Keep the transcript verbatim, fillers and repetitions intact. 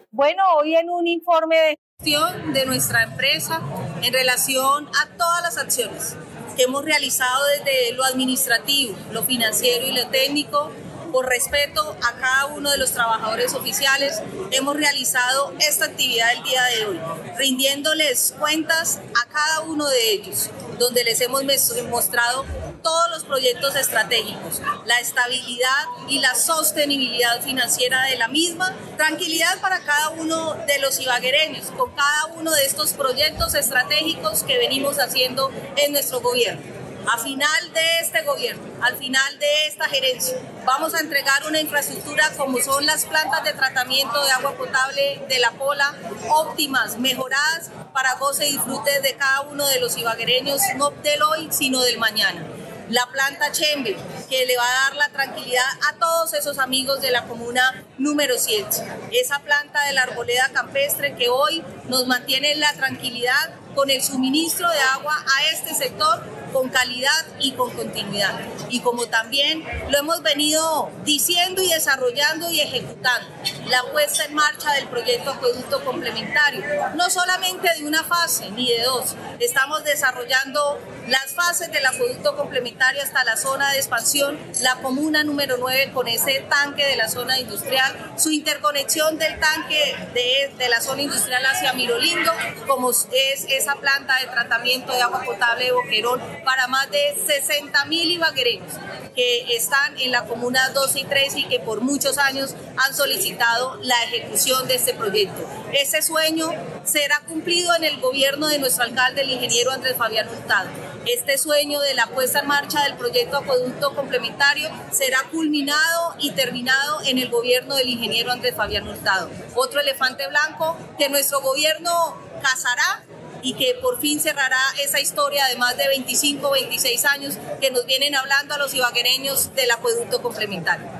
Bueno, hoy en un informe de gestión de nuestra empresa en relación a todas las acciones que hemos realizado desde lo administrativo, lo financiero y lo técnico, por respeto a cada uno de los trabajadores oficiales, hemos realizado esta actividad el día de hoy, rindiéndoles cuentas a cada uno de ellos, donde les hemos mostrado todos los proyectos estratégicos, la estabilidad y la sostenibilidad financiera de la misma, tranquilidad para cada uno de los ibaguereños, con cada uno de estos proyectos estratégicos que venimos haciendo en nuestro gobierno. A final de este gobierno, al final de esta gerencia, vamos a entregar una infraestructura como son las plantas de tratamiento de agua potable de La Pola, óptimas, mejoradas para goce y disfrute de cada uno de los ibaguereños, no del hoy, sino del mañana. La planta Chembe, que le va a dar la tranquilidad a todos esos amigos de la comuna número siete. Esa planta de la arboleda campestre que hoy nos mantiene la tranquilidad con el suministro de agua a este sector con calidad y con continuidad. Y como también lo hemos venido diciendo y desarrollando y ejecutando, la puesta en marcha del proyecto acueducto complementario, no solamente de una fase ni de dos, estamos desarrollando las fases del acueducto complementario hasta la zona de expansión, la comuna número nueve con ese tanque de la zona industrial, su interconexión del tanque de, de la zona industrial hacia Mirolindo, como es esa planta de tratamiento de agua potable de Boquerón, para más de sesenta mil ibaguereños que están en la comuna dos y tres y que por muchos años han solicitado la ejecución de este proyecto. Ese sueño será cumplido en el gobierno de nuestro alcalde, el ingeniero Andrés Fabián Hurtado. Este sueño de la puesta en marcha del proyecto acueducto complementario será culminado y terminado en el gobierno del ingeniero Andrés Fabián Hurtado. Otro elefante blanco que nuestro gobierno cazará y que por fin cerrará esa historia de más de veinticinco, veintiséis años que nos vienen hablando a los ibaguereños del acueducto complementario.